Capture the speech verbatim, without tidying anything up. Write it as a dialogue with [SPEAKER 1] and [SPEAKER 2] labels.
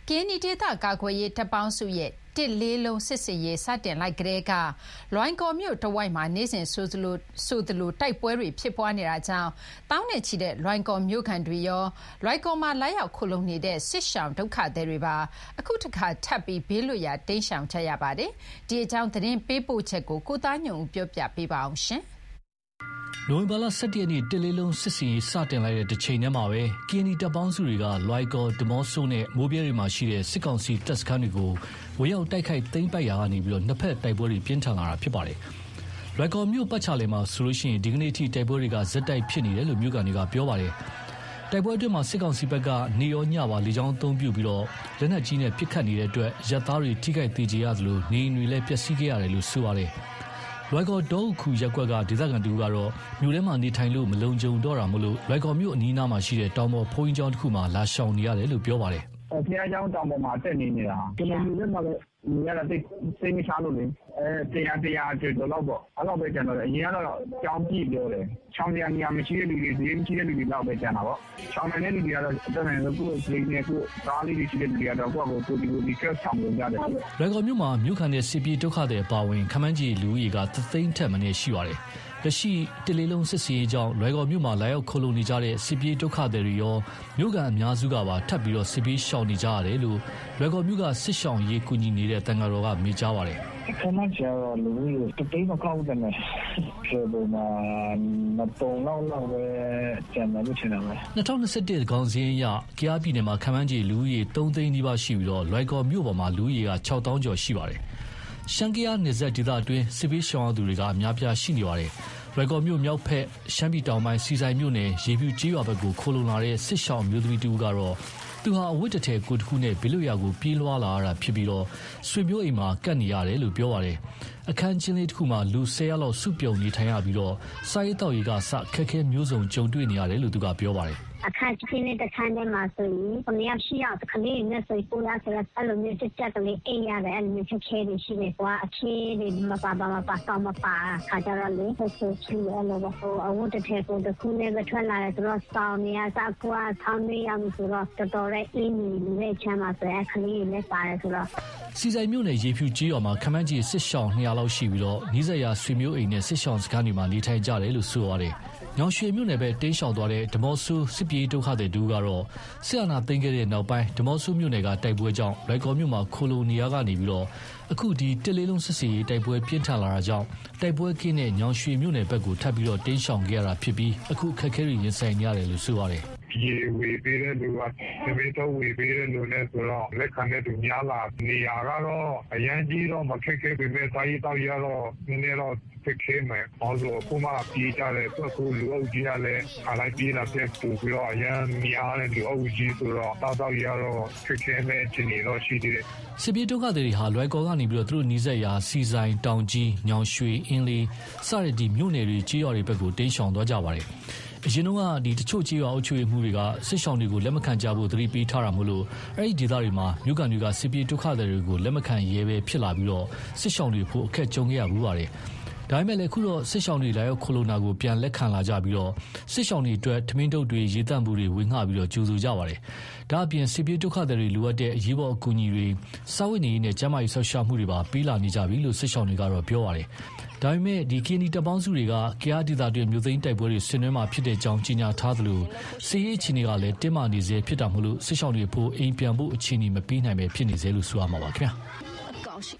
[SPEAKER 1] ကရင်နီဒေသကာကွယ်ရေးတပ်ပေါင်းစုရဲ့တစ်လေးလုံးစစ်စင်ရေးစတင်လိုက်ကလေးကလွိုင်ကော်မြို့တဝိုက်မှာနေစဉ်ဆိုသလိုဆိုသလိုတိုက်ပွဲတွေဖြစ်ပွားနေတာကြောင့်တောင်းနဲ့ချီတဲ့လွိုင်ကော်မြို့ခံတွေရောလွိုင်ကော်မှာလာရောက်ခိုလုံနေတဲ့စစ်ရှောင်းဒုက္ခသည်တွေပါအခုတစ်ခါထပ်ပြီးဘေးလွတ်ရာတိမ်းရှောင်ကြရပါတယ်ဒီအကြောင်းသတင်းပေးပို့ချက်ကိုကိုသားညုံဦးပြောပြပေးပါအောင်ရှင်
[SPEAKER 2] နိုဝင်ဘာလ၁၁ရက်နေ့တစ်လေးလုံးစစ်စင်ရေးစတင်လိုက်တဲ့တစ်ချိန်တည်းမှာပဲကရင်နီတပ်ပေါင်းစုတွေကလွိုင်ကော်ဒီမော့ဆိုနဲ့မိုးပြဲတွေမှာရှိတဲ့စစ်ကောင်စီတပ်စခန်းတွေကိုဝေရောက်တိုက်ခိုက်သိမ်းပိုက်ရာကနေပြီးတော့နှစ်ဖက်တိုက်ပွဲတွေပြင်းထန်လာတာဖြစ်ပါတယ်။လွိုင်ကော်မြို့ပတ်ချာလည်မှာဆိုလို့ရှိရင်ဒီကနေ့အထိတိုက်ပွဲတွေကဇက်တိုက်ဖြစ်နေတယ်လို့မြို့ကန်တွေကပြောပါတယ်။တိုက်ပွဲအတွင်းမှာစစ်ကောင်စီဘက်ကနေရောညပါလေကြောင်းအုံပြုပြီးတော့လက်နက်ကြီးနဲ့ပစ်ခတ်နေတဲ့အတွက်ရပ်သားတွေထိခိုက်သေးကြရသလိုနေအိမ်တွေလည်းပျက်စီးခဲ့ရတယ်လို့ဆိုပါတယ်။လွိုင်ကော်ဒေါခုရက်ကွက်ကဒေသခံတူကတော့မြို့ထဲမှာနေထိုင်လို့မလုံခြုံတော့တာမလို့လွိုင်ကော်မြို့အနီးနားမှာရှိတဲ့တောင်ပေါ်ဘုန်းကြီးကျောင်းတစ်ခုမှာလာရှောင်နေရတယ်လို့ပြောပါတယ်
[SPEAKER 3] ။ဘုရားကျောင်းတောင်ပေါ်မှာတက်နေနေတာကျွန်တော်မြို့ထဲမှာလည်းနေရတာတိတ်စိတ်မချလို့လေအဲတရားတရားကျွတ်တော့ပေါ့အဲ့တော့ပဲကျန်တော့အရင်ကတော့ကျောင်းပြည့်ပြောတယ်ချောင်းတရားနေရာမရှိတဲ့လူတွေဒီမရှိတဲ့လူတွေတော့ပဲကျန်တာပေါ့ချောင်းနေတဲ့လူတွေကတော့အတက်နေလို့ကိုယ်စိတ်နဲ့ကိုယ်သားလေးတွေရှိတဲ့လူတွေကတော့ကိုယ့်ကိုယ်ကိုဒီလိုဒီဆက်ဆောင်လို့ရတယ်
[SPEAKER 2] လွိုင်ကော်မြို့မှာမြို့ခံတဲ့စစ်ပြေးဒုက္ခတွေအပါအဝင်ခမန်းကြီးလူကြီးကသသိန်းထက်မနည်းရှိပါတယ်လက်ရှိတစ်လေးလုံးစစ်စင်ရေးကြောင့်လွိုင်ကော်မြို့မှာလာရောက်ခိုလုံနေကြတဲ့စစ်ပြေးဒုက္ခသည်တွေရောမြို့ကန်အများစုကပါထပ်ပြီးတော့စစ်ပြေးရှောင်နေကြရတယ်လို့လွိုင်ကော်မြို့ကစစ်ရှောင်ရေးကူညီနေတဲ့တန်ဃာတော်ကမေးကြားပါတယ်
[SPEAKER 3] ။ခမန်းကြီးရောလူကြီးတိတ်မကောက်တယ်နဲ့ကျေဘနာမတုံလောက်လောက်ပဲကျန်တယ်လို့ထင်တယ်
[SPEAKER 2] ။၂၀၂၁ခေါင်းစဉ်အရကယားပြည်နယ်မှာခမန်းကြီးလူကြီး၃သိန်းနီးပါးရှိပြီးတော့လွိုင်ကော်မြို့ပေါ်မှာလူကြီးက၆သောင်းကျော်ရှိပါတယ်။ရှမ်းကယားနယ်စပ်ဒေသအတွင်းစစ်ပြေးရှောင်သူတွေကအများပြားရှိနေပါတယ်။လွိုင်ကော်မြို့မြောက်ဖက်ရှမ်းပြည်တောင်ပိုင်းစီဆိုင်မြို့နယ်ရေဖြူကျေးရွာဘက်ကိုခိုလုံလာတဲ့စစ်ရှောင်မျိုးသမီးတူကတော့သူဟာအဝတ်တထည်ကိုတစ်ခုနဲ့ဘေးလွတ်ရာကိုပြေးလွှားလာရတာဖြစ်ပြီးတော့ဆွေမျိုးအိမ်မှာကတ်နေရတယ်လို့ပြောပါတယ်။အခန်းချင်းလေးတစ်ခုမှာလူ၁၀ယောက်လောက်စုပြုံနေထိုင်ရပြီးတော့စားရေးတောက်ရေးကစခက်ခဲမျိုးစုံကြုံတွေ့နေရတယ်လို့သူကပြောပါတယ်။
[SPEAKER 4] အခါချင်းတဲ့ခန်းထဲမှာဆိုရင်ဘယ်နေရာရှိရခလေးနဲ့ဆိုပူလာဆိုအဲ့လိုမျိုးတက်တက်လေးအိမ်ရတယ်အဲ့လိုမျိုးချက်ခဲတွေရှိတယ်ကွာအခြေတွေမပါပါမပါတော့မပါခါကြတော့လေဆိုဆိုချီအဲ့လိုပေါ့အဝတ်တစ်ထည်ကိုတစ်ခုနဲ့ပဲထွက်လာတယ်ဆိုတော့စောင်းနေရစကွာဆောင်းနေရမှုဆိုတော့တော်တော်လေးအင်းကြီးလေးချမ်းပါဆိုအဲ့ခလေးတွေလည်းပါတယ်ဆိုတော့
[SPEAKER 2] စီဆိုင်မြို့နယ်ရေဖြူကြီးရွာမှာခမန်းကြီးစစ်ရှောင်း၂၀၀လောက်ရှိပြီးတော့နီးစပ်ရာဆွေမျိုးအိမ်နဲ့စစ်ရှောင်းစခန်းတွေမှာနေထိုင်ကြတယ်လို့ဆိုရတယ်။ညောင်ရွှေမြို့နယ်ပဲတင်းရှောင်သွားတဲ့ဓမောဆူစစ်ပြေးဒုက္ခသည်တူကတော့စစ်အာဏာသိမ်းခဲ့တဲ့နောက်ပိုင်းဓမောဆူမြို့နယ်ကတိုက်ပွဲကြောင့်လွိုင်ကော်မြို့မှာခိုလိုနီယာကနေပြီးတော့အခုဒီတစ်လေးလုံးစစ်စီရေးတိုက်ပွဲပြင်းထန်လာတာကြောင့်တိုက်ပွဲကင်းတဲ့ညောင်ရွှေမြို့နယ်ဘက်ကိုထပ်ပြီးတော့တင်းရှောင်ခဲ့ရတာဖြစ်ပြီးအခုခက်ခဲတွေရင်ဆိုင်နေရတယ်လို့ဆိုရတယ်
[SPEAKER 3] ရေဝေပေးတဲ့လူကတပည့်တော်ဝေပေးတဲ့လူနဲ့ဆိုတော့လက်ခံတဲ့သူများလာနေရာကတော့အရန်ကြီးတော့မခက်ခဲပေမဲ့စာရေးတောက်ရတော့နည်းနည်းတော့ခက်ခဲမယ်။ဘာလို့အခုမှပြေးကြတယ်သူကလူအုပ်ကြီးကလည်းအားလိုက်ပြေးလာတဲ့ပူပြီးတော့အရန်များတဲ့လူအုပ်ကြီးဆိုတော့တောက်တောက်ရတော့ခက်ခဲမဲ့အခြေအနေတော့ရှိသေးတယ်
[SPEAKER 2] ။စစ်ပြေးဒုက္ခသည်တွေဟာလွိုင်ကော်ကနေပြီးတော့သူတို့နီးစပ်ရာစီဆိုင်တောင်ကြီးညောင်ရွှေအင်းလေးစတဲ့ဒီမြို့နယ်တွေကြေးရွာတွေဘက်ကိုတင်းရှောင်သွားကြပါတယ်။အရင်တော့ကဒီတချို့ကြေးရွာအုပ်ချုပ်ရေးမှုတွေကစစ်ရှောင်းတွေကိုလက်မခံကြဖို့သတိပေးထားတာမို့လို့အဲ့ဒီဒေသတွေမှာမြို့ကန်တွေကစစ်ပြေးဒုက္ခသည်တွေကိုလက်မခံရဲပဲဖြစ်လာပြီးတော့စစ်ရှောင်းတွေဖို့အခက်ကြုံခဲ့ရဘူးပါတယ်။ဒါပေမဲ့လည်းအခုတော့စစ်ရှောင်းတွေလာရောက်ခိုလိုနာကိုပြန်လက်ခံလာကြပြီးတော့စစ်ရှောင်းတွေအတွက်ထမင်းတုပ်တွေရေတန့်မှုတွေဝင်ငှပြီးတော့ကြိုဆိုကြပါတယ်။ဒါအပြင်စစ်ပြေးဒုက္ခသည်တွေလိုအပ်တဲ့အရေးပေါ်အကူအညီတွေစာဝတ်နေရေးနဲ့ကျန်းမာရေးဆောက်ရှောက်မှုတွေပါပေးလာနေကြပြီလို့စစ်ရှောင်းတွေကတော့ပြောပါတယ်။ဒါပေမဲ့ဒီကီနီတပ်ပေါင်းစုတွေကကယားဒေသတွင်းမြို့သိမ်းတိုက်ပွဲတွေဆင်နွှဲမှာဖြစ်တဲ့ကြောင်းကြေညာထားသလိုစီးရေးအခြေအနေကလည်းတင်းမာနေစေဖြစ်တာမို့လို့စစ်ရှောင်းတွေဖို့အိမ်ပြန်ဖို့အခြေအနေမပေးနိုင်ပဲဖြစ်နေစေလို့ဆိုရမှာပါခင်ဗျာ။